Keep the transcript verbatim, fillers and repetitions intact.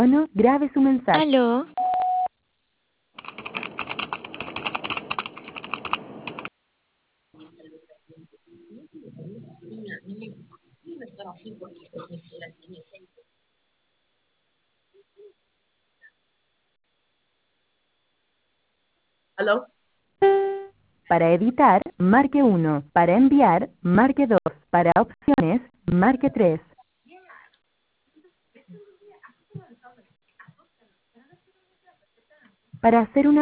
tono, grabe su mensaje. ¿Aló? ¿Aló? Para editar, marque uno. Para enviar, marque dos. Para opciones, marque tres. Para hacer una